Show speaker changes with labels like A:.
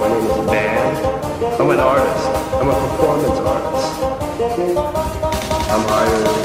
A: My name is Band. I'm an artist. I'm a performance artist. I'm hired